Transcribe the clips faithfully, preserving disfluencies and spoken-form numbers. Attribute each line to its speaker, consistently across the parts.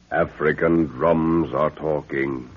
Speaker 1: African drums are talking.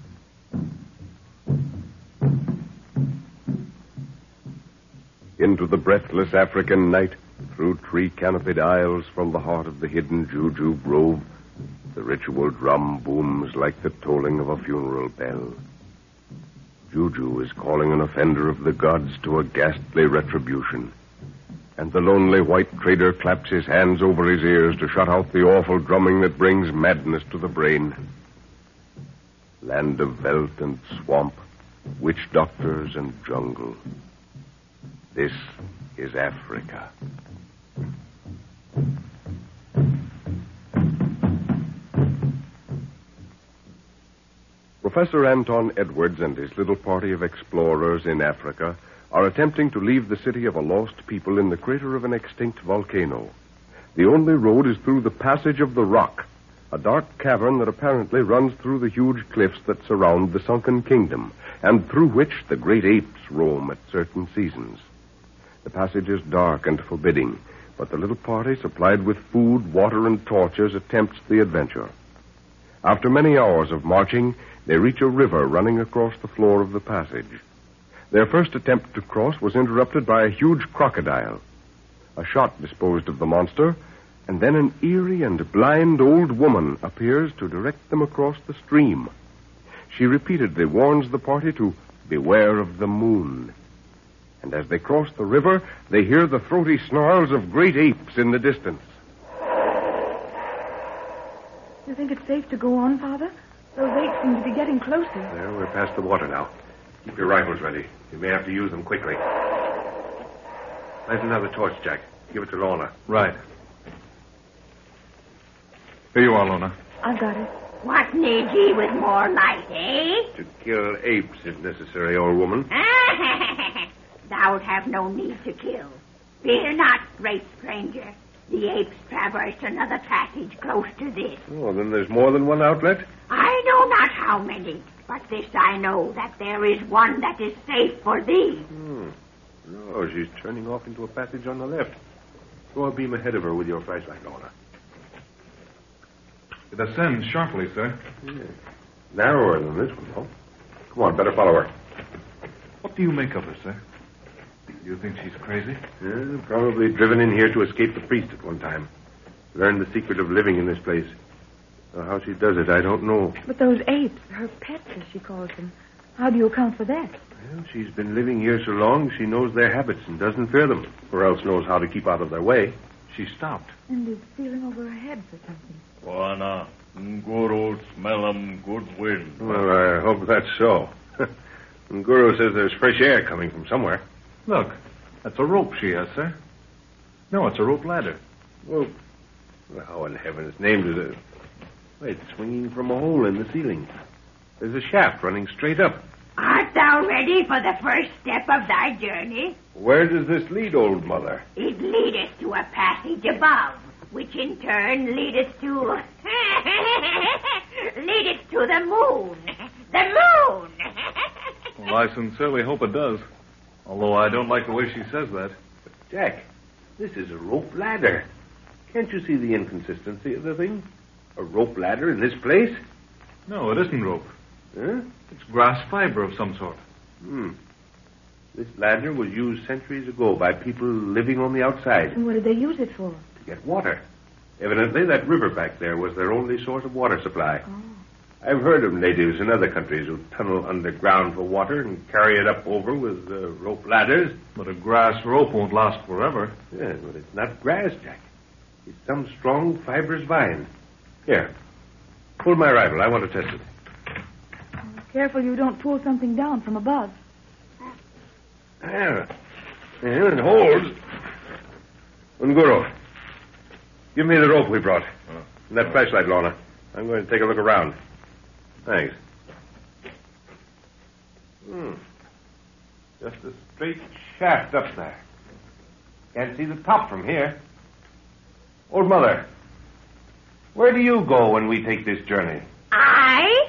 Speaker 1: Into the breathless African night, through tree-canopied aisles from the heart of the hidden Juju Grove, the ritual drum booms like the tolling of a funeral bell. Juju is calling an offender of the gods to a ghastly retribution. And the lonely white trader claps his hands over his ears to shut out the awful drumming that brings madness to the brain. Land of veldt and swamp, witch doctors and jungle. This is Africa. Professor Anton Edwards and his little party of explorers in Africa are attempting to leave the city of a lost people in the crater of an extinct volcano. The only road is through the Passage of the Rock, a dark cavern that apparently runs through the huge cliffs that surround the sunken kingdom, and through which the great apes roam at certain seasons. The passage is dark and forbidding, but the little party, supplied with food, water, and torches, attempts the adventure. After many hours of marching, they reach a river running across the floor of the passage. Their first attempt to cross was interrupted by a huge crocodile. A shot disposed of the monster, and then an eerie and blind old woman appears to direct them across the stream. She repeatedly warns the party to beware of the moon. And as they cross the river, they hear the throaty snarls of great apes in the distance.
Speaker 2: You think it's safe to go on, Father? Those apes seem to be getting closer.
Speaker 3: There, we're past the water now. Keep your rifles ready. You may have to use them quickly. Light another torch, Jack. Give it to Lorna.
Speaker 4: Right. Here you are, Lorna.
Speaker 2: I've got it.
Speaker 5: What need ye with more light, eh?
Speaker 3: To kill apes, if necessary, old woman.
Speaker 5: Thou'lt have no need to kill. Fear not, great stranger. The apes traversed another passage close to this.
Speaker 3: Oh, then there's more than one outlet?
Speaker 5: I know not how many, but this I know, that there is one that is safe for thee.
Speaker 3: Hmm. No, she's turning off into a passage on the left. Throw a beam ahead of her with your flashlight, Lorna.
Speaker 4: It ascends sharply, sir.
Speaker 3: Yeah. Narrower than this one, though. Come on, better follow her.
Speaker 4: What do you make of her, sir? Do you think she's crazy?
Speaker 3: Yeah, probably driven in here to escape the priest at one time. Learned the secret of living in this place. Well, how she does it, I don't know.
Speaker 2: But those apes, her pets, as she calls them, how do you account for that?
Speaker 3: Well, she's been living here so long, she knows their habits and doesn't fear them, or else knows how to keep out of their way.
Speaker 4: She stopped.
Speaker 2: And is feeling over her head for something.
Speaker 6: Wana, Nguru smell 'em good wind.
Speaker 3: Well, I hope that's so. Nguru says there's fresh air coming from somewhere.
Speaker 4: Look, that's a rope she has, sir. No, it's a rope ladder.
Speaker 3: Well, how in heaven's name does it... Wait, it's swinging from a hole in the ceiling. There's a shaft running straight up.
Speaker 5: Art thou ready for the first step of thy journey?
Speaker 3: Where does this lead, old mother?
Speaker 5: It leadeth to a passage above, which in turn leadeth to... leadeth to the moon. The moon!
Speaker 4: Well, I sincerely hope it does. Although I don't like the way she says that.
Speaker 3: But, Jack, this is a rope ladder. Can't you see the inconsistency of the thing? A rope ladder in this place?
Speaker 4: No, it isn't rope.
Speaker 3: Huh?
Speaker 4: It's grass fiber of some sort.
Speaker 3: Hmm. This ladder was used centuries ago by people living on the outside.
Speaker 2: And what did they use it for?
Speaker 3: To get water. Evidently, that river back there was their only source of water supply.
Speaker 2: Oh.
Speaker 3: I've heard of natives in other countries who tunnel underground for water and carry it up over with uh, rope ladders.
Speaker 4: But a grass rope won't last forever.
Speaker 3: Yes, but it's not grass, Jack. It's some strong, fibrous vine. Here, pull my rifle. I want to test it.
Speaker 2: Oh, careful you don't pull something down from above.
Speaker 3: There. There, it holds. Nguru, give me the rope we brought. Oh. And that flashlight, Lorna. I'm going to take a look around. Thanks. Hmm. Just a straight shaft up there. Can't see the top from here. Old Mother, where do you go when we take this journey?
Speaker 5: I?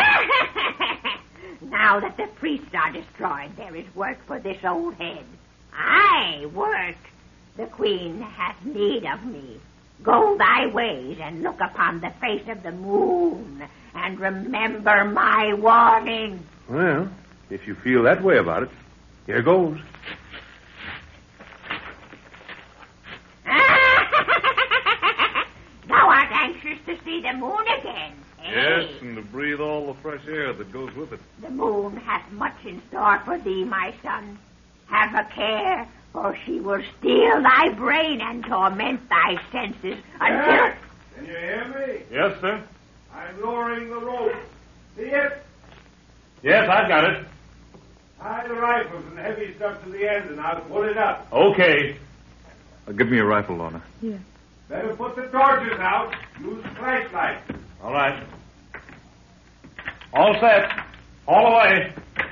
Speaker 5: Now that the priests are destroyed, there is work for this old head. I work. The queen hath need of me. Go thy ways and look upon the face of the moon, and remember my warning.
Speaker 3: Well, if you feel that way about it, here goes.
Speaker 5: Thou art anxious to see the moon again. Eh?
Speaker 4: Yes, and to breathe all the fresh air that goes with it.
Speaker 5: The moon hath much in store for thee, my son. Have a care, for she will steal thy brain and torment thy senses until...
Speaker 3: Jack, can you hear me?
Speaker 4: Yes, sir.
Speaker 3: I'm lowering the rope. See it?
Speaker 4: Yes, I've got it.
Speaker 3: Tie the rifles and heavy stuff to the end, and I'll pull it up.
Speaker 4: Okay. Uh, give me a rifle, Lorna.
Speaker 2: Here.
Speaker 3: Better put the torches out. Use flashlight.
Speaker 4: All right. All set. All away.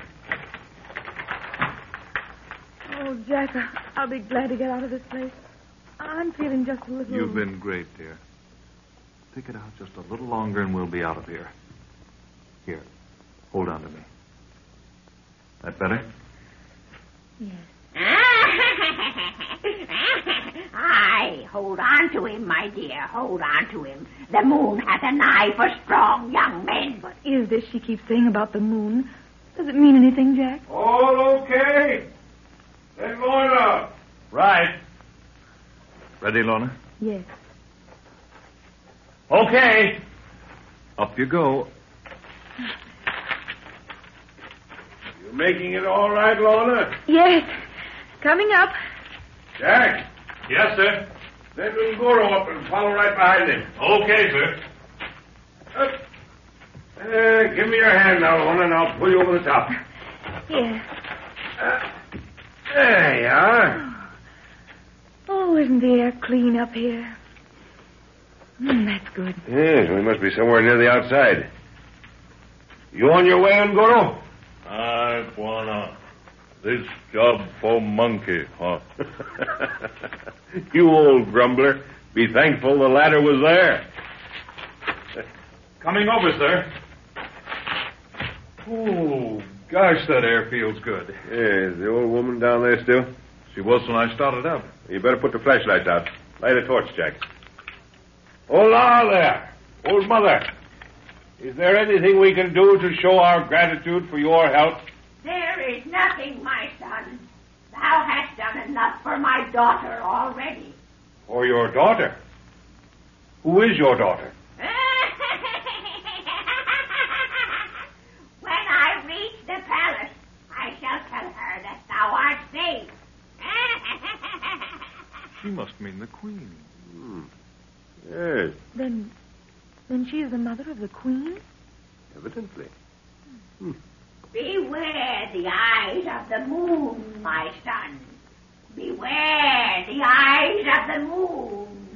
Speaker 2: Oh, Jack, I'll be glad to get out of this place. I'm feeling just a little...
Speaker 4: You've been great, dear. Stick it out just a little longer and we'll be out of here. Here. Hold on to me. That better?
Speaker 2: Yes.
Speaker 5: Aye, hold on to him, my dear. Hold on to him. The moon hath an eye for strong young men.
Speaker 2: What is this she keeps saying about the moon? Does it mean anything, Jack?
Speaker 3: All okay? Then Lorna.
Speaker 4: Right. Ready, Lorna?
Speaker 2: Yes.
Speaker 4: Okay. Up you go.
Speaker 3: You making it all right, Lorna?
Speaker 2: Yes. Coming up.
Speaker 3: Jack,
Speaker 4: Yes, sir.
Speaker 3: send Ungoro up and follow right behind him.
Speaker 4: Okay, sir.
Speaker 3: Up. Uh, give me your hand now, Lorna, and I'll pull you over the top.
Speaker 2: Yes.
Speaker 3: Uh, there you are.
Speaker 2: Oh, isn't the air clean up here? Mm, that's good.
Speaker 3: Yes, we must be somewhere near the outside. You on your way, Ungoro?
Speaker 6: I wanna. This job for monkey, huh?
Speaker 3: You old grumbler. Be thankful the ladder was there.
Speaker 4: Coming over, sir. Oh, gosh, that air feels good.
Speaker 3: Yeah, is the old woman down there still?
Speaker 4: She was when I started up.
Speaker 3: You better put the flashlights out. Light a torch, Jack. Hola there, old mother. Is there anything we can do to show our gratitude for your help?
Speaker 5: There is nothing, my son. Thou hast done enough for my daughter already.
Speaker 3: For your daughter? Who is your daughter?
Speaker 5: When I reach the palace, I shall tell her that thou art safe.
Speaker 4: She must mean the queen.
Speaker 3: Hmm. Yes,
Speaker 2: Then, then she is the mother of the queen?
Speaker 3: evidently.
Speaker 5: Beware the eyes of the moon, my son. Beware the eyes of the moon.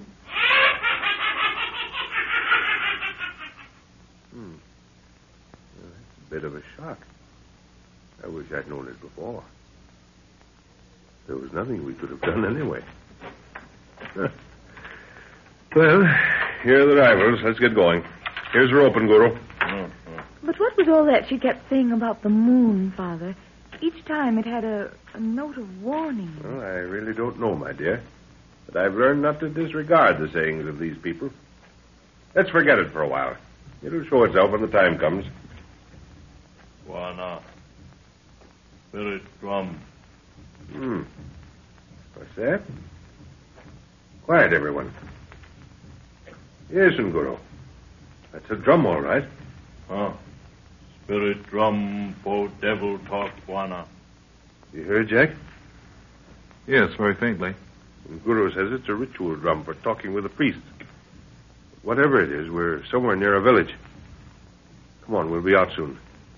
Speaker 3: Hmm. Well, that's a bit of a shock. I wish I'd known it before. There was nothing we could have done anyway. Huh. Well, here are the rifles. Let's get going. Here's the rope, Ungoro.
Speaker 2: But what was all that she kept saying about the moon, Father? Each time it had a, a note of warning.
Speaker 3: Well, I really don't know, my dear. But I've learned not to disregard the sayings of these people. Let's forget it for a while. It'll show itself when the time comes.
Speaker 6: Wanna. Spirit drum.
Speaker 3: Hmm. What's that? Quiet, everyone. Yes, Ungoro. That's a drum, all right.
Speaker 6: Huh? Spirit drum for devil talk, Wanna.
Speaker 3: You heard, Jack?
Speaker 4: Yes, very faintly.
Speaker 3: Ungoro says it's a ritual drum for talking with the priests. Whatever it is, we're somewhere near a village. Come on, we'll be out soon.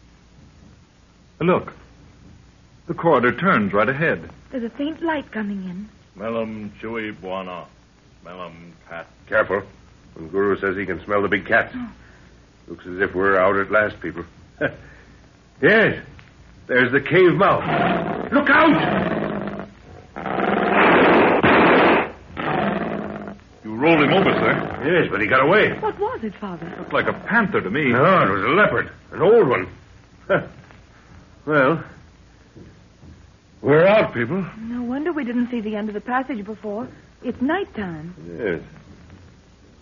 Speaker 4: Look. The corridor turns right ahead.
Speaker 2: There's a faint light coming in.
Speaker 6: Smellum chewy, Wanna. Smellum cat.
Speaker 3: Careful. Ungoro says he can smell the big cats. Looks as if we're out at last, people. Yes. There's the cave mouth. Look out!
Speaker 4: You rolled him over, sir.
Speaker 3: Yes, but he got away.
Speaker 2: What was it, Father?
Speaker 4: Looked like a panther to me.
Speaker 3: No, it was a leopard. An old one. Well, we're out, people.
Speaker 2: No wonder we didn't see the end of the passage before. It's nighttime.
Speaker 3: Yes.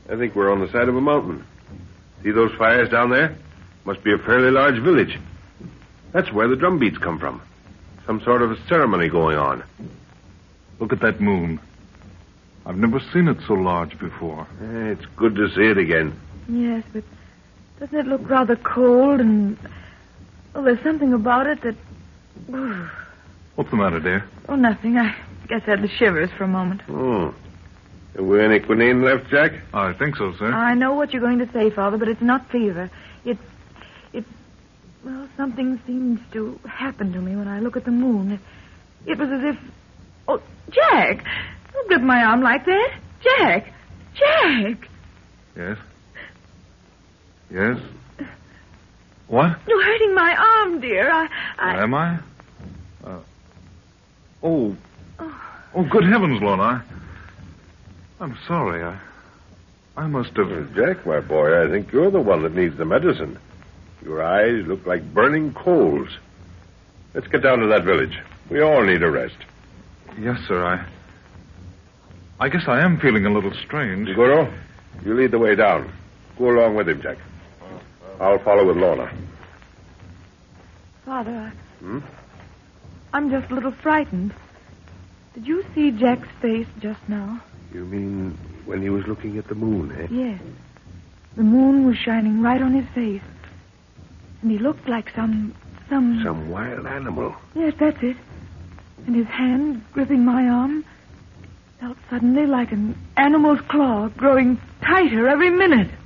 Speaker 3: I think we're on the side of a mountain. See those fires down there? Must be a fairly large village. That's where the drum beats come from. Some sort of a ceremony going on.
Speaker 4: Look at that moon. I've never seen it so large before.
Speaker 3: Eh, it's good to see it again.
Speaker 2: Yes, but doesn't it look rather cold and... Oh, there's something about it that...
Speaker 4: What's the matter, dear?
Speaker 2: Oh, nothing. I guess I had the shivers for a moment.
Speaker 3: Oh. Have we any quinine left, Jack?
Speaker 4: I think so, sir.
Speaker 2: I know what you're going to say, Father, but it's not fever. It's... It's... Well, something seems to happen to me when I look at the moon. It, it was as if... Oh, Jack! Don't grip my arm like that. Jack! Jack!
Speaker 4: Yes? Yes? What?
Speaker 2: You're hurting my arm, dear. I... I...
Speaker 4: Am I? Uh, oh. Oh, good heavens, Lorna. I, I'm sorry. I... I must have...
Speaker 3: Well, Jack, my boy, I think you're the one that needs the medicine. Your eyes look like burning coals. Let's get down to that village. We all need a rest.
Speaker 4: Yes, sir. I... I guess I am feeling a little strange.
Speaker 3: Guru, you lead the way down. Go along with him, Jack. I'll follow with Lorna.
Speaker 2: Father, I...
Speaker 3: Hmm?
Speaker 2: I'm just a little frightened. Did you see Jack's face just now?
Speaker 3: You mean when he was looking at the moon, eh?
Speaker 2: Yes. The moon was shining right on his face. And he looked like some... some...
Speaker 3: Some wild animal.
Speaker 2: Yes, that's it. And his hand, gripping my arm, felt suddenly like an animal's claw growing tighter every minute.